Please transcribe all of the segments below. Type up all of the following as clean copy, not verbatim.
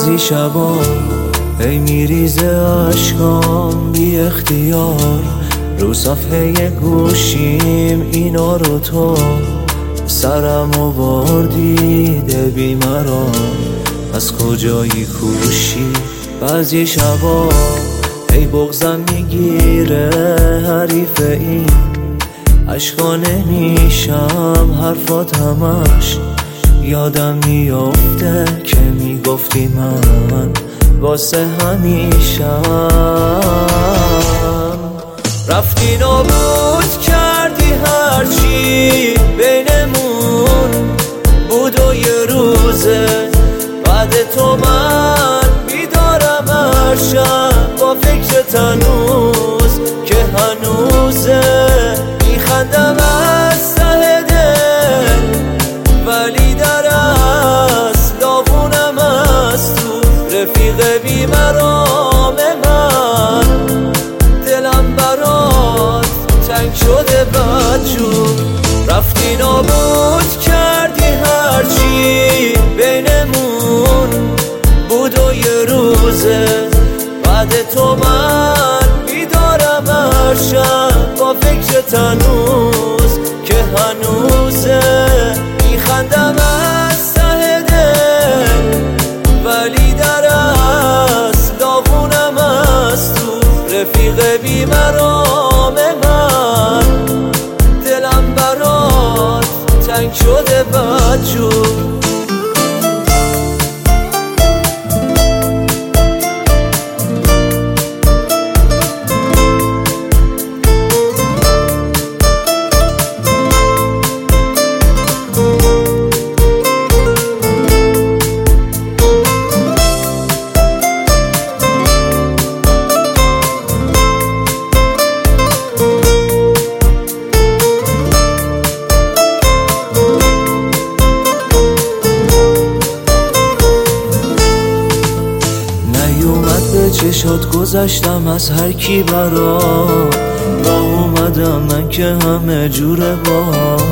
بعضی شبا ای میریزه عشقام بی اختیار، رو صفحه گوشیم اینا رو تو سرمو بردیده بیمران، از کجایی کوشی؟ بعضی شبا ای بغضم میگیره حریف این عشقا، نمیشم حرفات همش یادم میافته که میگفتی من واسه همیشم. رفتی نابود کردی هرچی بینمون بود و یه روزه بعد تو من بیدارم هر شب با فکرت هنوز که هنوزه، میخندم از ته دل ولی در اصل داغونم از تو، رفیق بیمرام من دلم برات تنگ شده بدجور. رفتی نابود کردی هرچی بینمون بود و یه روزه بعد تو من بیدارم هر شب با فکرت هنوز که هنوزه، میخندم از ته دل ولی در اصل داغونم از تو، رفیق بیمرام من دلم برات تنگ شده بدجور. چشات گذشتم از هر کی برا راه اومدم من که همه جوره با،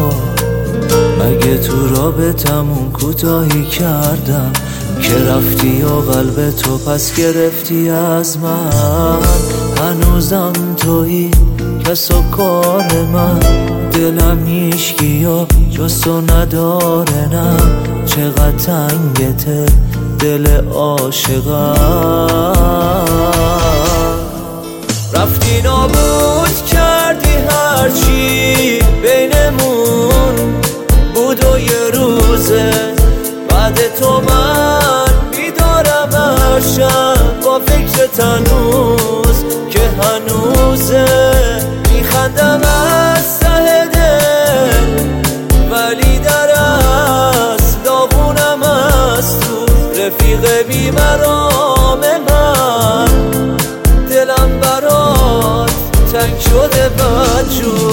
مگه تو رابطمون کوتاهی کردم که رفتی یا قلب تو پس گرفتی از من؟ هنوزم تویی کس و کار من، دلم هیچکی یا جز تو نداره، نه چقدر تنگته دل عاشقم. رفتی نابود کردی هرچی بینمون بود و یه روزه بعد تو من بیدارم هر شب با فکرت هنوز که هنوزه، میخندم از ته دل ولی در اصل داغونم از تو، رفیق بیمرام من دلم برات تنگ شده بدجور.